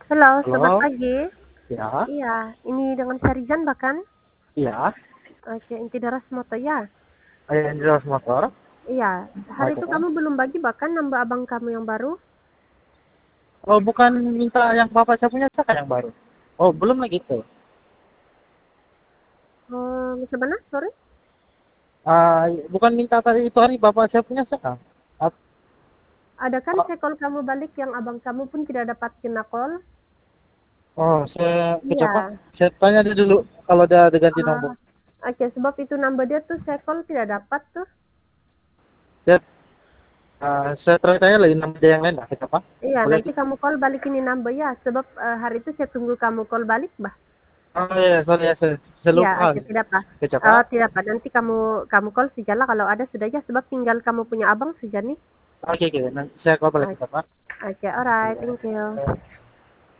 Halo, selamat Halo, pagi. ya, Iya, ini dengan Sarizan bahkan? iya, Oke, inti daras moto ya. saya Indra Motor. Iya, hari Oke. itu kamu belum bagi bahkan nambah abang kamu yang baru? Oh, bukan minta yang bapak saya punya saka yang baru. Oh, belum lagi itu. Sebenarnya, sorry. Bukan minta tadi itu hari bapak saya punya saka. Ah, Ada kan ah, call kamu balik yang abang kamu pun tidak dapat kena call? oh, saya coba. Iya. Saya tanya dia dulu kalau dia ada ganti Ah, nomor. oke, sebab itu number dia tuh saya call tidak dapat tuh. Saya, saya tanya lagi nama dia yang lain. Apa? Iya, Boleh nanti gitu. kamu call balik ini number ya, sebab hari itu saya tunggu kamu call balik, bah. Oh iya, sorry ya, saya Iya, lupa. oke, tidak apa. Siapa? Tidak apa. Nanti kamu kamu call sajalah kalau ada sudah ya, sebab tinggal kamu punya abang saja nih. Oke, oke. Nanti saya call balik Oke, siapa? oke, alright, thank you.